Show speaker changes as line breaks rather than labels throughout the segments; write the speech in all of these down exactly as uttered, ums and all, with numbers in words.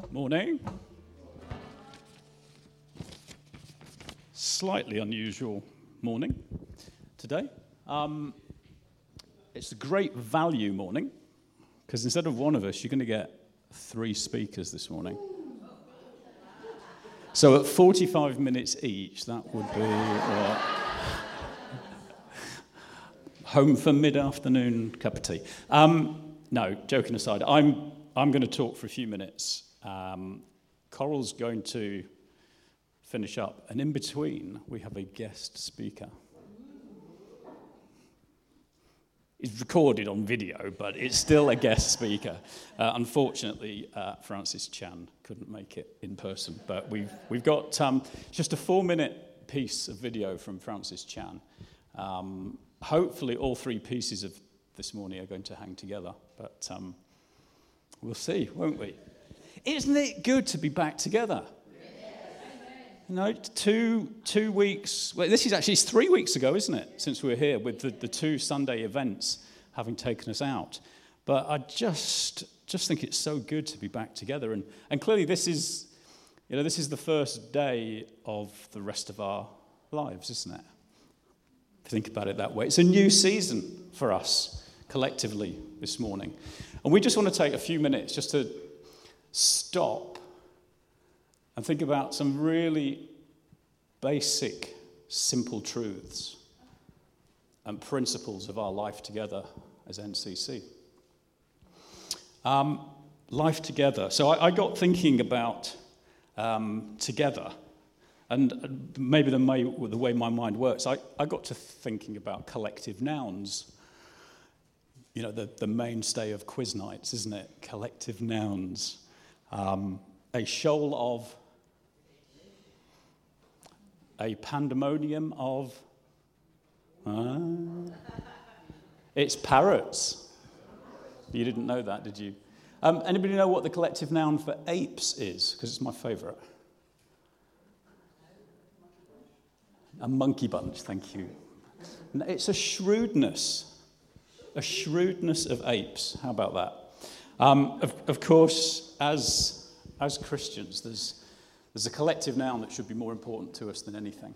Morning. Slightly unusual morning today. Um, it's a great value morning because instead of one of us, you're going to get three speakers this morning. So at forty-five minutes each, that would be what? Home for mid-afternoon cup of tea. Um, no, joking aside, I'm I'm going to talk for a few minutes. Um, Coral's going to finish up, and in between, we have a guest speaker. It's recorded on video, but it's still a guest speaker. Uh, unfortunately, uh, Francis Chan couldn't make it in person, but we've we've got um, just a four-minute piece of video from Francis Chan. Um, hopefully, all three pieces of this morning are going to hang together, but um, we'll see, won't we? Isn't it good to be back together? You know, two two weeks, well, this is actually it's three weeks ago, isn't it, since we were here with the, the two Sunday events having taken us out. But I just just think it's so good to be back together. And, and clearly this is, you know, this is the first day of the rest of our lives, isn't it? If you think about it that way. It's a new season for us collectively this morning. And we just want to take a few minutes just to stop and think about some really basic, simple truths and principles of our life together as N C C. Um, life together. So I, I got thinking about um, together, and maybe the, may, the way my mind works, I, I got to thinking about collective nouns. You know, the, the mainstay of quiz nights, isn't it? Collective nouns. Um, a shoal of, a pandemonium of, uh, it's parrots. You didn't know that, did you? Um, anybody know what the collective noun for apes is? Because it's my favourite. A monkey bunch, thank you. It's a shrewdness, a shrewdness of apes. How about that? Um, of, of course, as as Christians, there's there's a collective noun that should be more important to us than anything.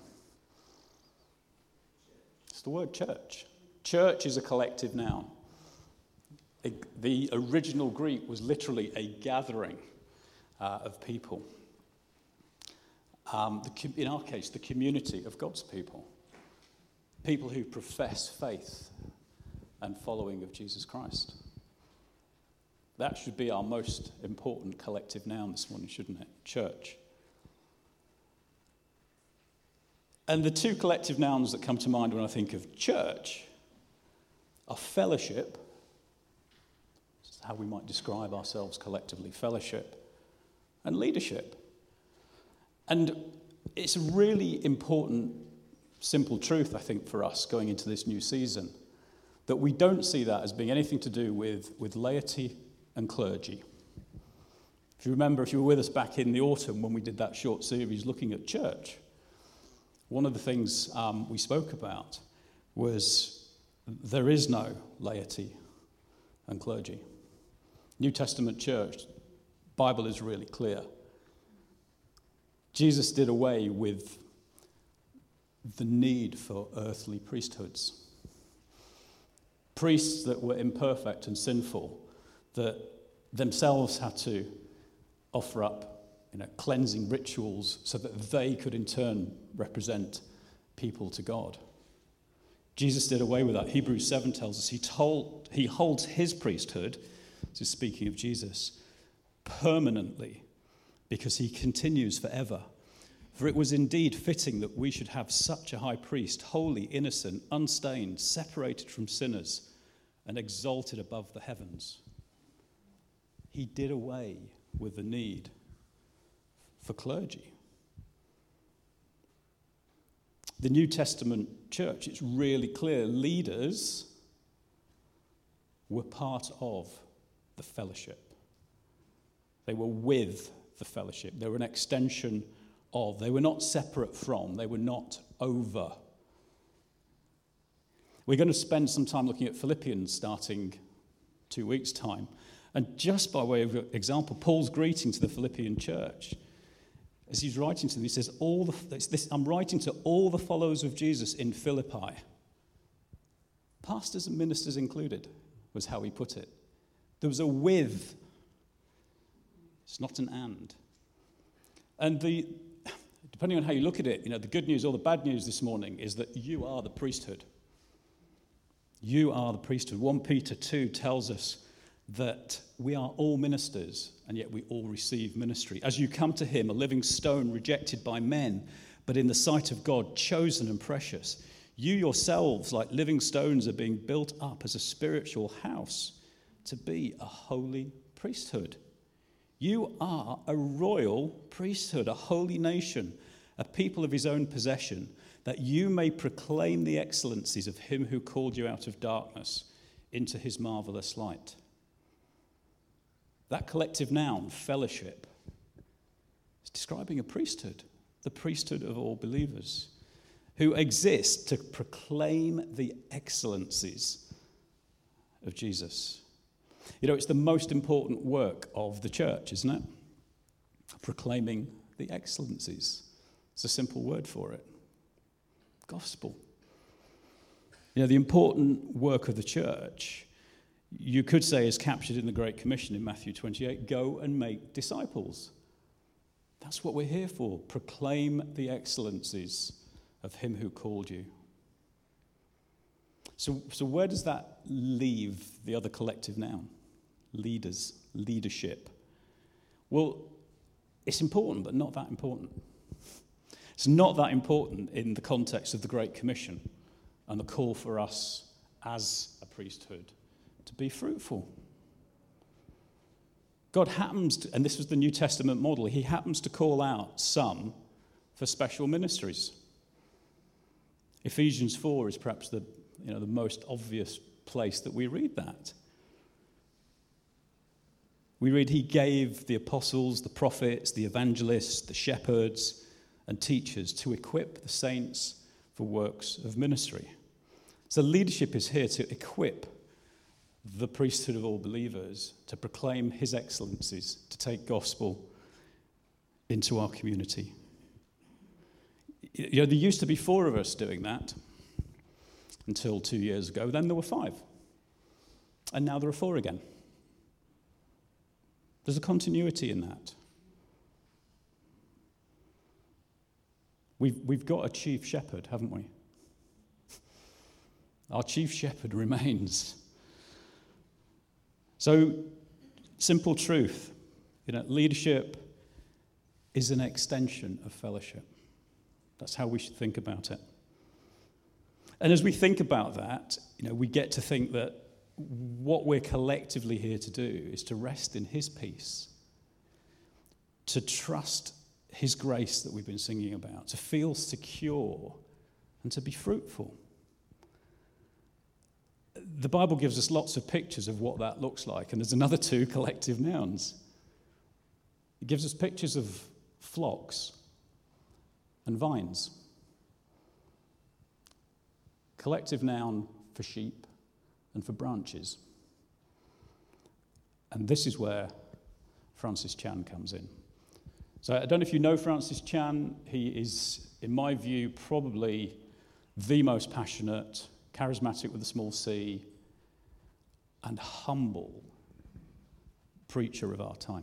It's the word church. Church is a collective noun. It, the original Greek was literally a gathering uh, of people. Um, the, in our case, the community of God's people. People who profess faith and following of Jesus Christ. That should be our most important collective noun this morning, shouldn't it? Church. And the two collective nouns that come to mind when I think of church are fellowship. This is how we might describe ourselves collectively, fellowship, and leadership. And it's a really important, simple truth, I think, for us going into this new season, that we don't see that as being anything to do with, with laity and clergy. If you remember, if you were with us back in the autumn when we did that short series looking at church, one of the things um, we spoke about was there is no laity and clergy. New Testament church, Bible is really clear. Jesus did away with the need for earthly priesthoods. Priests that were imperfect and sinful, that themselves had to offer up, you know, cleansing rituals so that they could in turn represent people to God. Jesus did away with that. Hebrews seven tells us he told he holds his priesthood, this is speaking of Jesus, permanently, because he continues forever. For it was indeed fitting that we should have such a high priest, holy, innocent, unstained, separated from sinners, and exalted above the heavens. He did away with the need for clergy. The New Testament church, it's really clear, leaders were part of the fellowship. They were with the fellowship. They were an extension of. They were not separate from. They were not over. We're going to spend some time looking at Philippians starting two weeks' time. And just by way of example, Paul's greeting to the Philippian church, as he's writing to them, he says, "All the this, I'm writing to all the followers of Jesus in Philippi." Pastors and ministers included, was how he put it. There was a with. It's not an and. And the, depending on how you look at it, you know, the good news or the bad news this morning is that you are the priesthood. You are the priesthood. First Peter two tells us that we are all ministers, and yet we all receive ministry. As you come to him, a living stone rejected by men, but in the sight of God, chosen and precious. You yourselves, like living stones, are being built up as a spiritual house to be a holy priesthood. You are a royal priesthood, a holy nation, a people of his own possession, that you may proclaim the excellencies of him who called you out of darkness into his marvelous light. That collective noun, fellowship, is describing a priesthood, the priesthood of all believers, who exist to proclaim the excellencies of Jesus. You know, it's the most important work of the church, isn't it? Proclaiming the excellencies. It's a simple word for it. Gospel. You know, the important work of the church, you could say, is captured in the Great Commission in Matthew twenty-eight. Go and make disciples. That's what we're here for. Proclaim the excellencies of him who called you. So, so where does that leave the other collective noun? Leaders, leadership. Well, it's important, but not that important. It's not that important in the context of the Great Commission and the call for us as a priesthood to be fruitful. God happens to, and this was the New Testament model, he happens to call out some for special ministries. Ephesians four is perhaps the, you know, the most obvious place that we read that. We read he gave the apostles, the prophets, the evangelists, the shepherds, and teachers to equip the saints for works of ministry. So leadership is here to equip the priesthood of all believers to proclaim his excellencies, to take gospel into our community. You know, there used to be four of us doing that until two years ago. Then there were five. And now there are four again. There's a continuity in that. We've, we've got a chief shepherd, haven't we? Our chief shepherd remains. So, simple truth, you know, leadership is an extension of fellowship. That's how we should think about it. And as we think about that, you know, we get to think that what we're collectively here to do is to rest in his peace, to trust his grace that we've been singing about, to feel secure and to be fruitful. The Bible gives us lots of pictures of what that looks like, and there's another two collective nouns. It gives us pictures of flocks and vines. Collective noun for sheep and for branches. And this is where Francis Chan comes in. So I don't know if you know Francis Chan. He is, in my view, probably the most passionate, charismatic with a small c, and humble preacher of our time.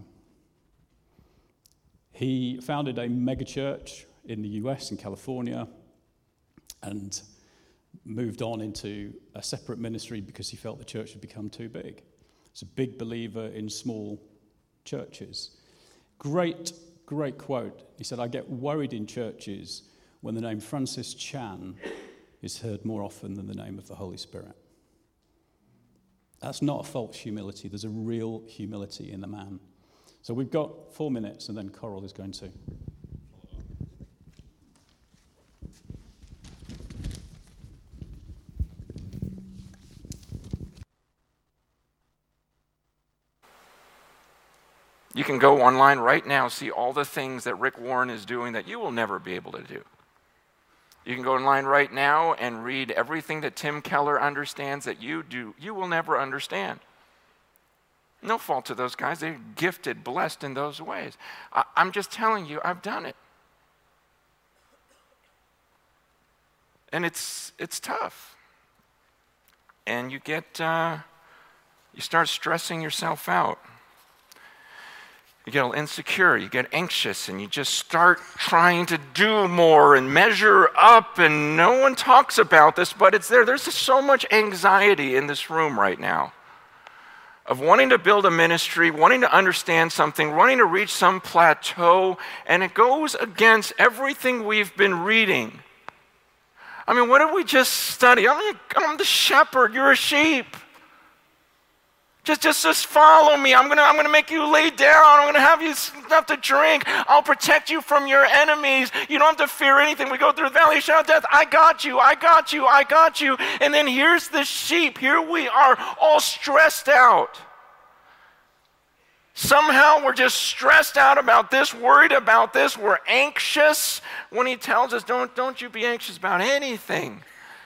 He founded a megachurch in the U S, in California, and moved on into a separate ministry because he felt the church had become too big. He's a big believer in small churches. Great, great quote. He said, "I get worried in churches when the name Francis Chan is heard more often than the name of the Holy Spirit." That's not a false humility. There's a real humility in the man. So we've got four minutes, and then Coral is going to.
You can go online right now, see all the things that Rick Warren is doing that you will never be able to do. You can go online right now and read everything that Tim Keller understands that you do, you will never understand. No fault to those guys. They're gifted, blessed in those ways. I, I'm just telling you, I've done it. And it's it's tough. And you get, uh, you start stressing yourself out. You get all insecure, you get anxious, and you just start trying to do more and measure up, and no one talks about this, but it's there. There's just so much anxiety in this room right now of wanting to build a ministry, wanting to understand something, wanting to reach some plateau, and it goes against everything we've been reading. I mean, what did we just study? I'm, I'm the shepherd, you're a sheep. Just, just, just follow me. I'm gonna, I'm gonna make you lay down. I'm gonna have you enough to drink. I'll protect you from your enemies. You don't have to fear anything. We go through the valley of shadow of death. I got you. I got you. I got you. And then here's the sheep. Here we are, all stressed out. Somehow we're just stressed out about this, worried about this. We're anxious when he tells us, "Don't, don't you be anxious about anything."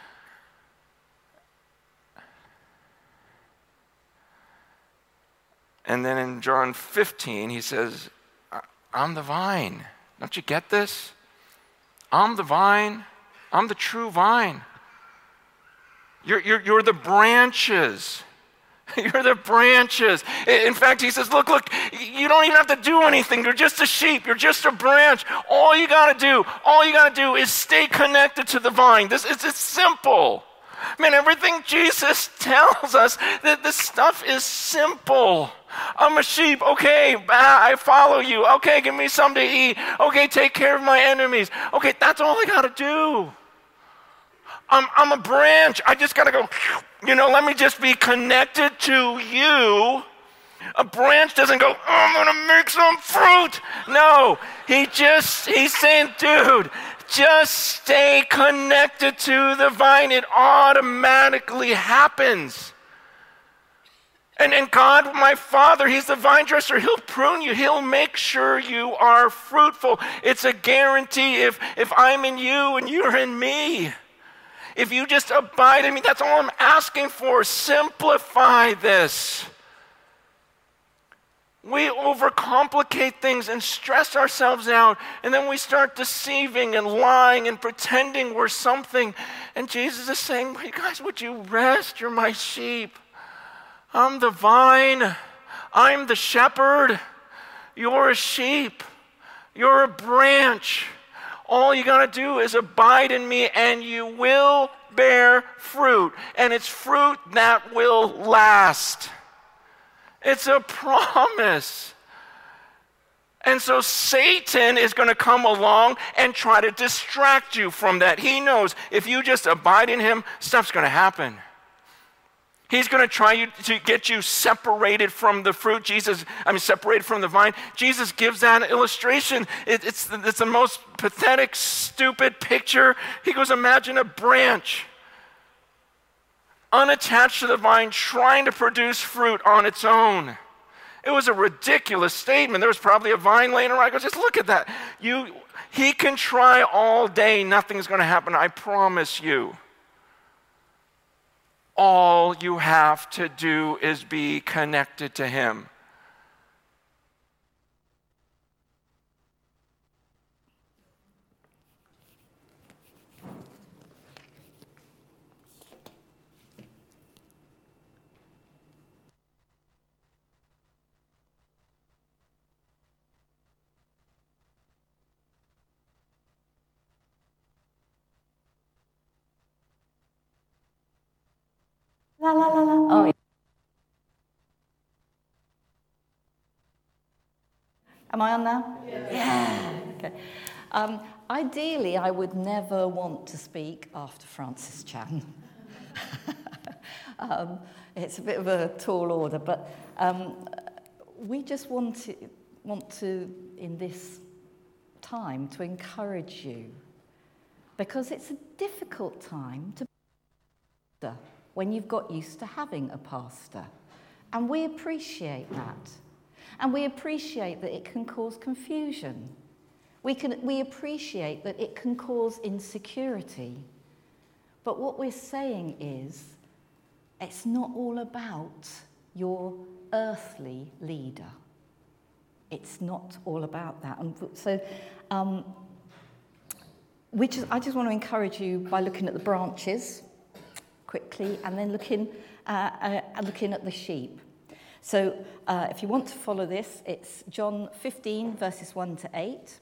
And then in John fifteen, he says, I'm the vine. Don't you get this? I'm the vine. I'm the true vine. You're, you're, you're the branches. You're the branches. In fact, he says, look, look, you don't even have to do anything. You're just a sheep. You're just a branch. All you got to do, all you got to do is stay connected to the vine. This is it's simple. Man, everything Jesus tells us, that this stuff is simple. I'm a sheep. Okay, I follow you. Okay, give me something to eat. Okay, take care of my enemies. Okay, that's all I got to do. I'm, I'm a branch. I just got to go, you know, let me just be connected to you. A branch doesn't go, oh, I'm going to make some fruit. No, he just, he's saying, dude, just stay connected to the vine. It automatically happens. And, and God, my Father, he's the vine dresser. He'll prune you. He'll make sure you are fruitful. It's a guarantee if, if I'm in you and you're in me. If you just abide in me, that's all I'm asking for. Simplify this. We overcomplicate things and stress ourselves out, and then we start deceiving and lying and pretending we're something. And Jesus is saying, hey guys, would you rest? You're my sheep. I'm the vine. I'm the shepherd. You're a sheep. You're a branch. All you got to do is abide in me, and you will bear fruit. And it's fruit that will last. It's a promise. And so Satan is going to come along and try to distract you from that. He knows if you just abide in him, stuff's going to happen. He's going to try you to get you separated from the fruit. Jesus, I mean, separated from the vine. Jesus gives that illustration. It, it's, it's the most pathetic, stupid picture. He goes, imagine a branch unattached to the vine, trying to produce fruit on its own. It was a ridiculous statement. There was probably a vine laying around. I go, just look at that. You, he can try all day. Nothing's going to happen. I promise you. All you have to do is be connected to him.
La la la la. Oh, yeah. Am I on now? Yeah. yeah. Okay. Um, ideally, I would never want to speak after Francis Chan. um, it's a bit of a tall order, but um, we just want to, want to, in this time, to encourage you, because it's a difficult time to when you've got used to having a pastor. And we appreciate that. And we appreciate that it can cause confusion. We can, we appreciate that it can cause insecurity. But what we're saying is, it's not all about your earthly leader. It's not all about that. And so um, we just, I just want to encourage you by looking at the branches quickly and then looking, uh, uh, looking at the sheep. So uh, if you want to follow this, it's John fifteen, verses one to eight.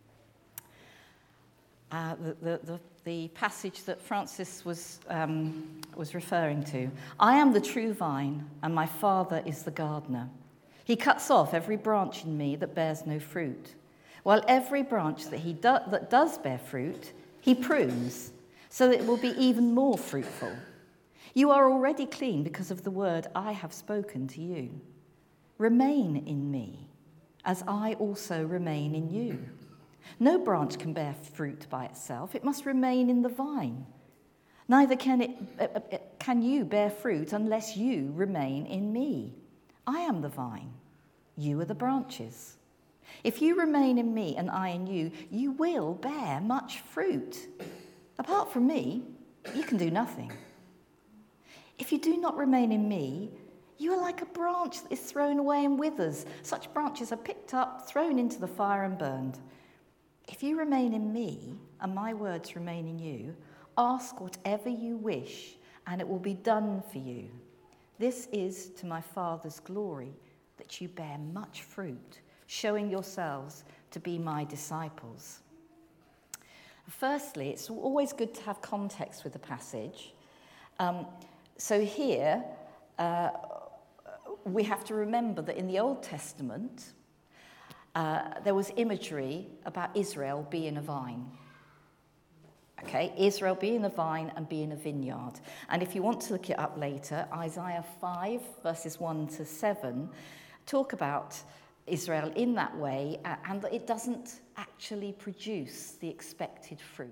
Uh, the, the, the, the passage that Francis was, um, was referring to. I am the true vine, and my Father is the gardener. He cuts off every branch in me that bears no fruit, while every branch that, he do, that does bear fruit, he prunes, so that it will be even more fruitful. You are already clean because of the word I have spoken to you. Remain in me, as I also remain in you. No branch can bear fruit by itself. It must remain in the vine. Neither can, it, uh, can you bear fruit unless you remain in me. I am the vine. You are the branches. If you remain in me and I in you, you will bear much fruit. Apart from me, you can do nothing. If you do not remain in me, you are like a branch that is thrown away and withers. Such branches are picked up, thrown into the fire and burned. If you remain in me and my words remain in you, ask whatever you wish and it will be done for you. This is to my Father's glory, that you bear much fruit, showing yourselves to be my disciples. Firstly, it's always good to have context with the passage. Um, so here, uh, we have to remember that in the Old Testament, uh, there was imagery about Israel being a vine. Okay, Israel being a vine and being a vineyard. And if you want to look it up later, Isaiah five, verses one to seven, talk about Israel in that way, uh, and that it doesn't actually produce the expected fruit.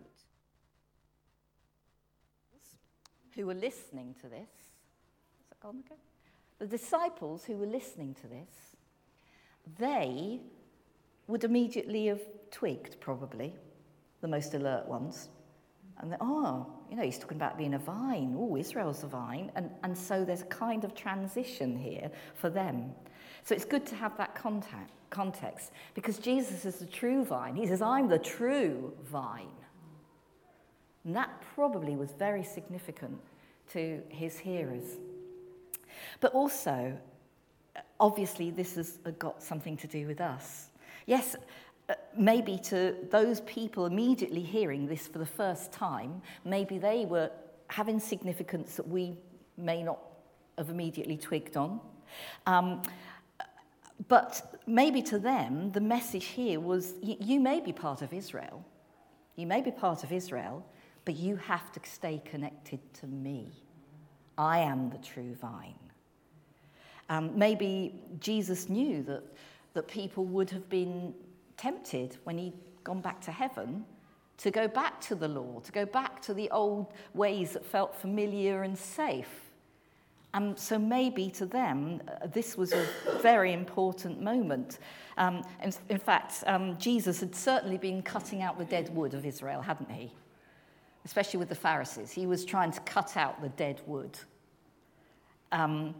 Who were listening to this, is that gone again? The disciples who were listening to this, they would immediately have twigged, probably, the most alert ones. And then, oh, you know, he's talking about being a vine. Oh, Israel's a vine. And, and so there's a kind of transition here for them. So it's good to have that contact, context, because Jesus is the true vine. He says, I'm the true vine. And that probably was very significant to his hearers. But also, obviously, this has got something to do with us. Yes, Uh, maybe to those people immediately hearing this for the first time, maybe they were having significance that we may not have immediately twigged on. Um, but maybe to them, the message here was, y- you may be part of Israel. You may be part of Israel, but you have to stay connected to me. I am the true vine. Um, maybe Jesus knew that, that people would have been tempted when he'd gone back to heaven to go back to the law, to go back to the old ways that felt familiar and safe. And so maybe to them, uh, this was a very important moment. Um, in, in fact, um, Jesus had certainly been cutting out the dead wood of Israel, hadn't he? Especially with the Pharisees. He was trying to cut out the dead wood. Um,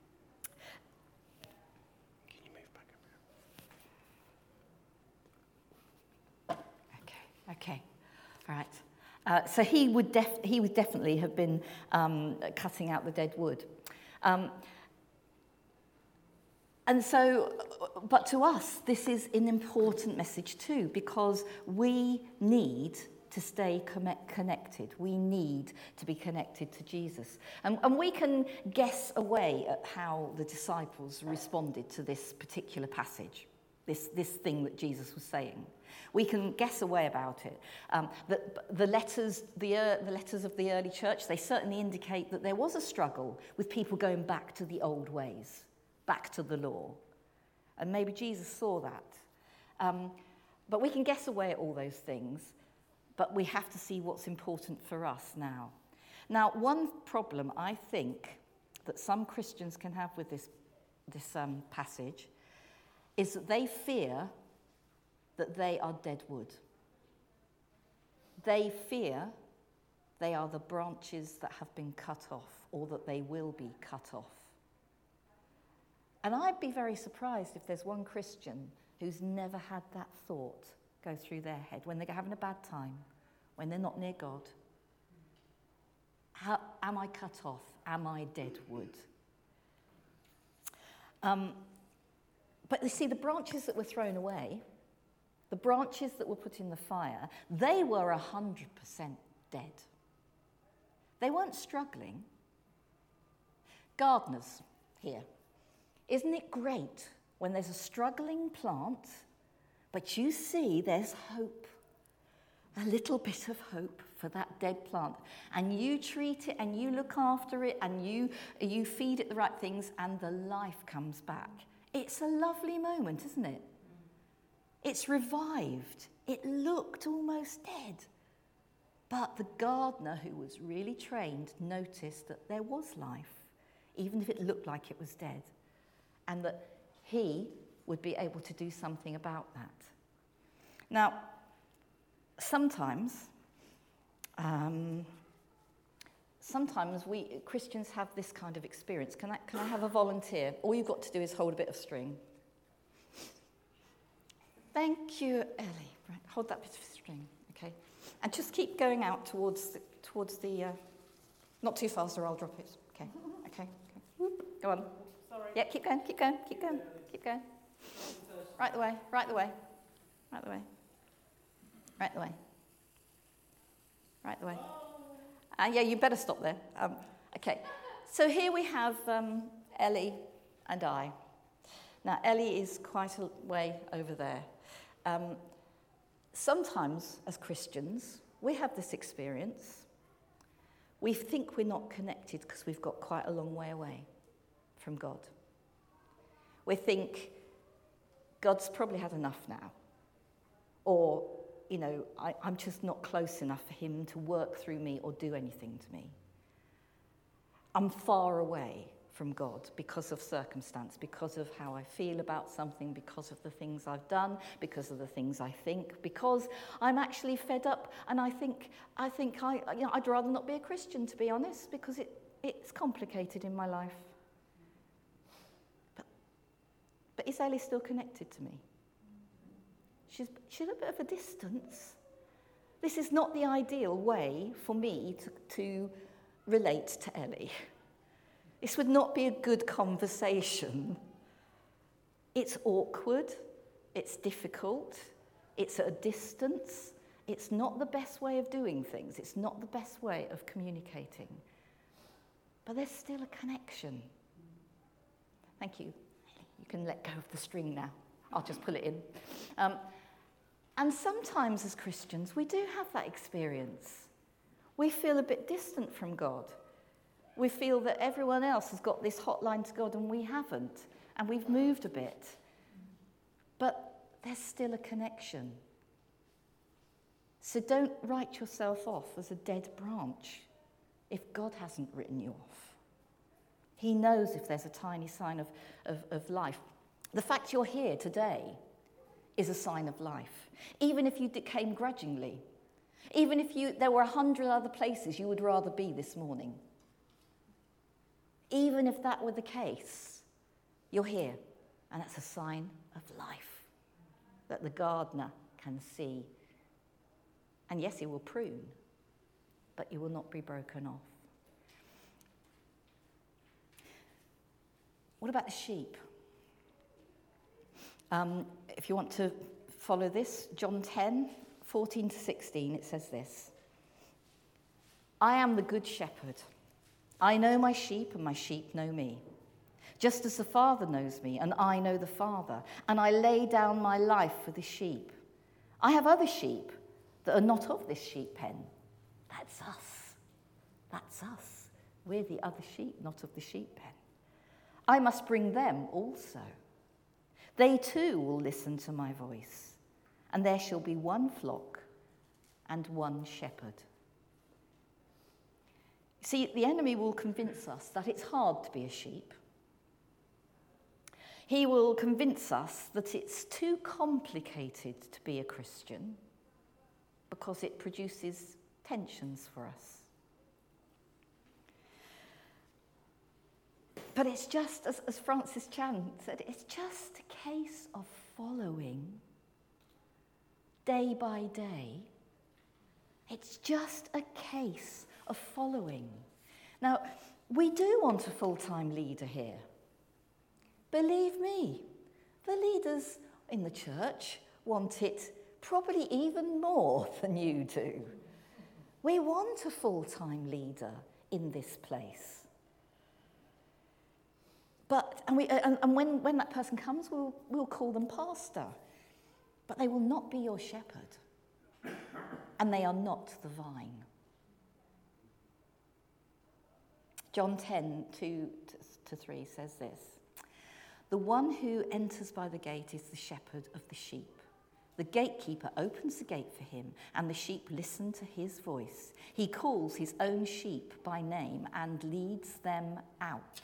Okay, all right. Uh, so he would def- he would definitely have been um, cutting out the dead wood. Um, and so, but to us, this is an important message too, because we need to stay com- connected. We need to be connected to Jesus. And, and we can guess away at how the disciples responded to this particular passage, this, this thing that Jesus was saying. We can guess away about it. Um, the, the, letters, the, uh, the letters of the early church, they certainly indicate that there was a struggle with people going back to the old ways, back to the law. And maybe Jesus saw that. Um, but we can guess away at all those things, but we have to see what's important for us now. Now, one problem I think that some Christians can have with this, this um, passage is that they fear that they are dead wood. They fear they are the branches that have been cut off, or that they will be cut off. And I'd be very surprised if there's one Christian who's never had that thought go through their head when they're having a bad time, when they're not near God. How, am I cut off? Am I dead wood? Um, but you see, the branches that were thrown away, the branches that were put in the fire, they were one hundred percent dead. They weren't struggling. Gardeners here. Isn't it great when there's a struggling plant, but you see there's hope, a little bit of hope for that dead plant, and you treat it and you look after it and you, you feed it the right things and the life comes back. It's a lovely moment, isn't it? It's revived. It looked almost dead. But the gardener, who was really trained, noticed that there was life, even if it looked like it was dead, and that he would be able to do something about that. Now, sometimes, um, sometimes we Christians have this kind of experience. Can I, can I have a volunteer? All you've got to do is hold a bit of string. Thank you, Ellie. Right, hold that bit of string, okay? And just keep going out towards the, towards the, uh, not too fast or I'll drop it. Okay, okay, okay. Whoop. Go on.
Sorry.
Yeah, keep going, keep going, keep going, keep going. Right the way, right the way, right the way, right the way, right the way. Uh, yeah, you better stop there. Um, okay, so here we have um, Ellie and I. Now, Ellie is quite a way over there. Um, sometimes, as Christians, we have this experience. We think we're not connected because we've got quite a long way away from God. We think God's probably had enough now. Or, you know, I, I'm just not close enough for him to work through me or do anything to me. I'm far away from God because of circumstance, because of how I feel about something, because of the things I've done, because of the things I think, because I'm actually fed up and I think I think I you know I'd rather not be a Christian, to be honest, because it, it's complicated in my life. But but is Ellie still connected to me? She's she's a bit of a distance. This is not the ideal way for me to, to relate to Ellie. This would not be a good conversation. It's awkward, it's difficult, it's at a distance, it's not the best way of doing things, it's not the best way of communicating. But there's still a connection. Thank you. You can let go of the string now. I'll just pull it in. Um, and sometimes as Christians, we do have that experience. We feel a bit distant from God. We feel that everyone else has got this hotline to God and we haven't, and we've moved a bit. But there's still a connection. So don't write yourself off as a dead branch if God hasn't written you off. He knows if there's a tiny sign of, of, of life. The fact you're here today is a sign of life. Even if you came grudgingly, even if you there were a hundred other places you would rather be this morning, even if that were the case, you're here, and that's a sign of life that the gardener can see. And yes, he will prune, but you will not be broken off. What about the sheep? Um, if you want to follow this, John ten, fourteen to sixteen, it says this. I am the good shepherd. I know my sheep, and my sheep know me. Just as the Father knows me, and I know the Father, and I lay down my life for the sheep. I have other sheep that are not of this sheep pen. That's us. That's us. We're the other sheep, not of the sheep pen. I must bring them also. They too will listen to my voice, and there shall be one flock and one shepherd. See, the enemy will convince us that it's hard to be a sheep. He will convince us that it's too complicated to be a Christian because it produces tensions for us. But it's just, as, as Francis Chan said, it's just a case of following day by day. It's just a case of following. Now, we do want a full-time leader here. Believe me, the leaders in the church want it probably even more than you do. We want a full-time leader in this place. But, and, we, and, and when, when that person comes, we'll, we'll call them pastor. But they will not be your shepherd. And they are not the vine. John ten, two to three says this. The one who enters by the gate is the shepherd of the sheep. The gatekeeper opens the gate for him, and the sheep listen to his voice. He calls his own sheep by name and leads them out.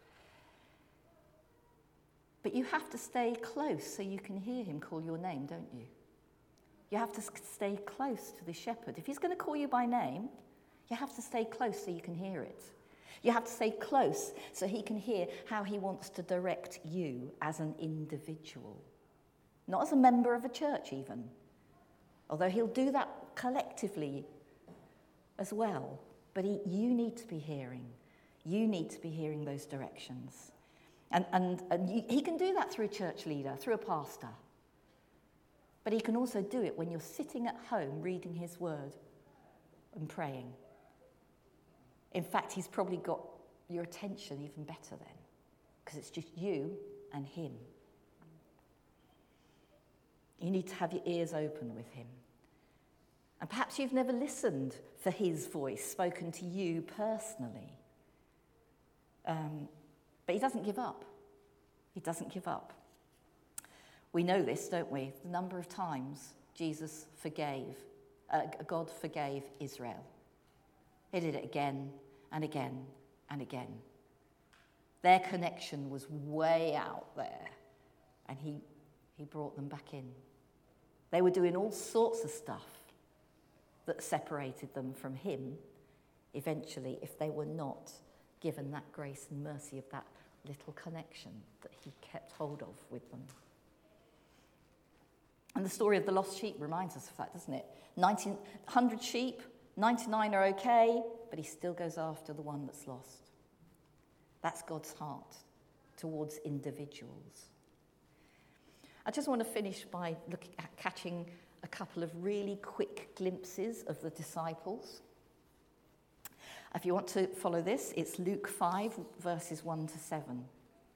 But you have to stay close so you can hear him call your name, don't you? You have to stay close to the shepherd. If he's going to call you by name, you have to stay close so you can hear it. You have to stay close so he can hear how he wants to direct you as an individual. Not as a member of a church even, although he'll do that collectively as well. But he, you need to be hearing. You need to be hearing those directions. And, and, and you, he can do that through a church leader, through a pastor. But he can also do it when you're sitting at home reading his word and praying. In fact, he's probably got your attention even better then, because it's just you and him. You need to have your ears open with him. And perhaps you've never listened for his voice spoken to you personally. Um, but he doesn't give up. He doesn't give up. We know this, don't we? The number of times Jesus forgave, uh, God forgave Israel. He did it again and again and again. Their connection was way out there, and he, he brought them back in. They were doing all sorts of stuff that separated them from him, eventually, if they were not given that grace and mercy of that little connection that he kept hold of with them. And the story of the lost sheep reminds us of that, doesn't it? nineteen, one hundred sheep, ninety-nine are okay, but he still goes after the one that's lost. That's God's heart towards individuals. I just want to finish by looking at catching a couple of really quick glimpses of the disciples. If you want to follow this, it's Luke five, verses one to seven.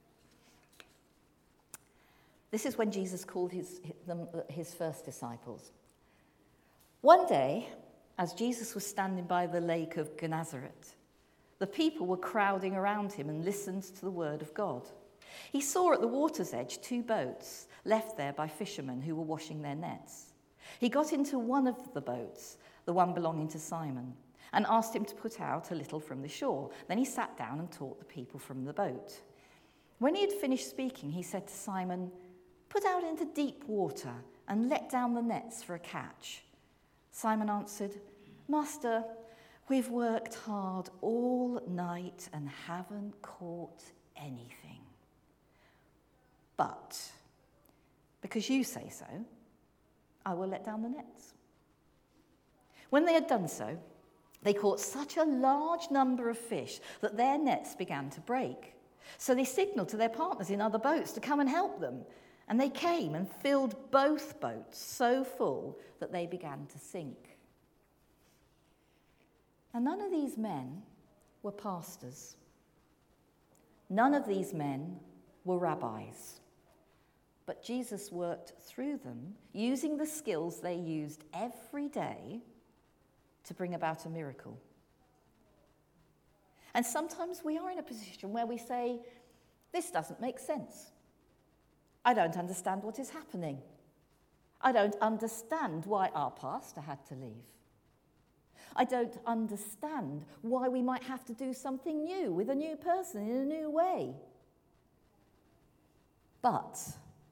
This is when Jesus called his, them, his first disciples. One day, as Jesus was standing by the lake of Gennesaret, the people were crowding around him and listened to the word of God. He saw at the water's edge two boats left there by fishermen who were washing their nets. He got into one of the boats, the one belonging to Simon, and asked him to put out a little from the shore. Then he sat down and taught the people from the boat. When he had finished speaking, he said to Simon, "Put out into deep water and let down the nets for a catch." Simon answered, "Master, we've worked hard all night and haven't caught anything. But because you say so, I will let down the nets." When they had done so, they caught such a large number of fish that their nets began to break. So they signaled to their partners in other boats to come and help them. And they came and filled both boats so full that they began to sink. And none of these men were pastors. None of these men were rabbis. But Jesus worked through them, using the skills they used every day to bring about a miracle. And sometimes we are in a position where we say, this doesn't make sense. I don't understand what is happening. I don't understand why our pastor had to leave. I don't understand why we might have to do something new with a new person in a new way. But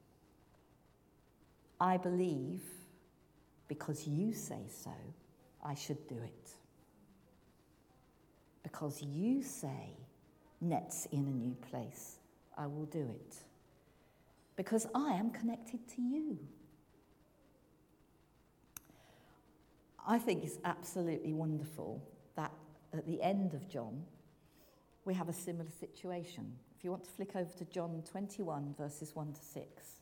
I believe, because you say so, I should do it. Because you say nets in a new place. I will do it. Because I am connected to you. I think it's absolutely wonderful that at the end of John, we have a similar situation. If you want to flick over to John twenty-one, verses one to six,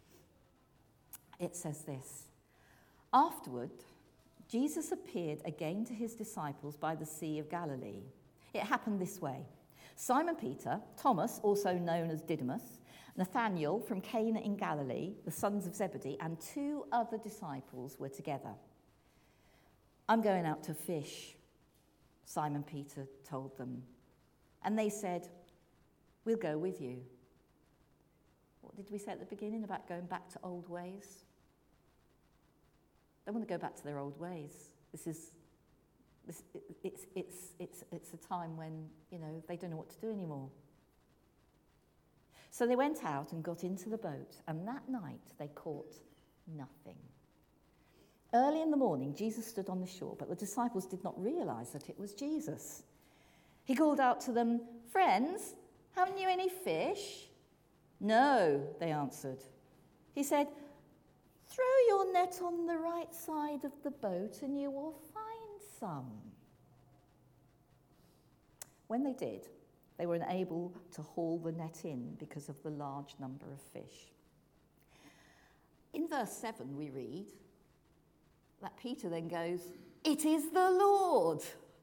it says this. Afterward, Jesus appeared again to his disciples by the Sea of Galilee. It happened this way. Simon Peter, Thomas, also known as Didymus, Nathanael from Cana in Galilee, the sons of Zebedee, and two other disciples were together. I'm going out to fish, Simon Peter told them. And they said, we'll go with you. What did we say at the beginning about going back to old ways? They want to go back to their old ways. This is, this, it, it's, it's, it's, it's a time when, you know, they don't know what to do anymore. So they went out and got into the boat, and that night they caught nothing. Early in the morning, Jesus stood on the shore, but the disciples did not realize that it was Jesus. He called out to them, friends, haven't you any fish? No, they answered. He said, throw your net on the right side of the boat and you will find some. When they did, they were unable to haul the net in because of the large number of fish. In verse seven, we read that Peter then goes, it is the Lord.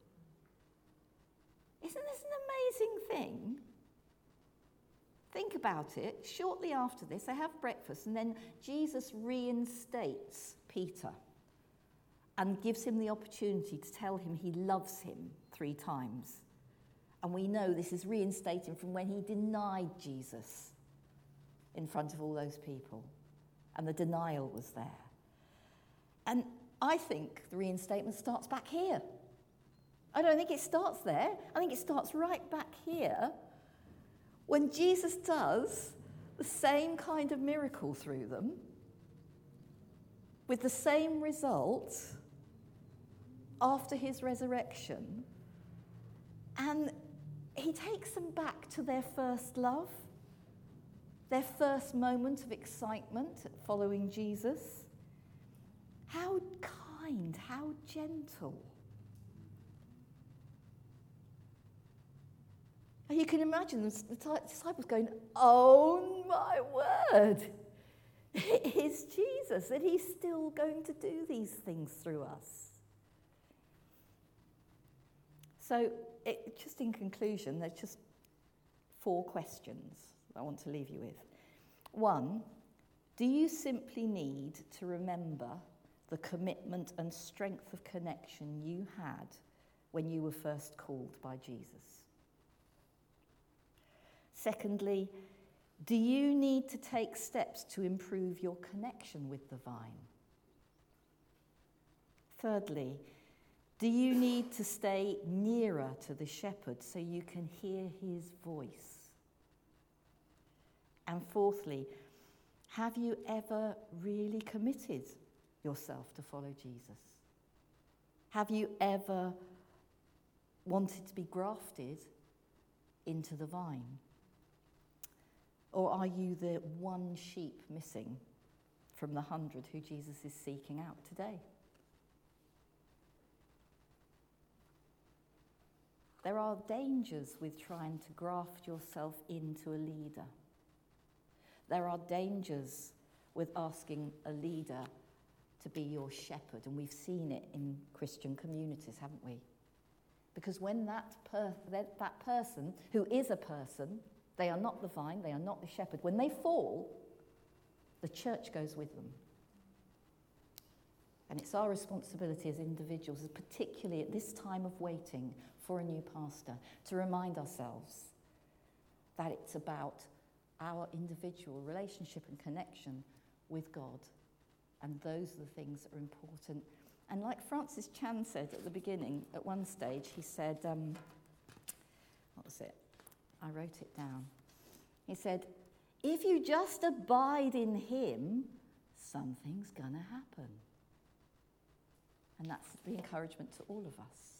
Isn't this an amazing thing? Think about it. Shortly after this, they have breakfast, and then Jesus reinstates Peter and gives him the opportunity to tell him he loves him three times. And we know this is reinstating from when he denied Jesus in front of all those people. And the denial was there. And I think the reinstatement starts back here. I don't think it starts there. I think it starts right back here when Jesus does the same kind of miracle through them with the same result after his resurrection. And he takes them back to their first love, their first moment of excitement at following Jesus. How kind, how gentle. And you can imagine the disciples going, oh my word, it is Jesus, and he's still going to do these things through us. So, it, just in conclusion, there's just four questions I want to leave you with. One, do you simply need to remember the commitment and strength of connection you had when you were first called by Jesus? Secondly, do you need to take steps to improve your connection with the vine? Thirdly, do you need to stay nearer to the shepherd so you can hear his voice? And fourthly, have you ever really committed yourself to follow Jesus? Have you ever wanted to be grafted into the vine? Or are you the one sheep missing from the hundred who Jesus is seeking out today? There are dangers with trying to graft yourself into a leader. There are dangers with asking a leader to be your shepherd, and we've seen it in Christian communities, haven't we? Because when that, per- that, that person, who is a person, they are not the vine, they are not the shepherd, when they fall, the church goes with them. And it's our responsibility as individuals, particularly at this time of waiting for a new pastor, to remind ourselves that it's about our individual relationship and connection with God. And those are the things that are important. And like Francis Chan said at the beginning, at one stage, he said, um, what was it? I wrote it down. He said, if you just abide in him, something's going to happen. And that's the encouragement to all of us.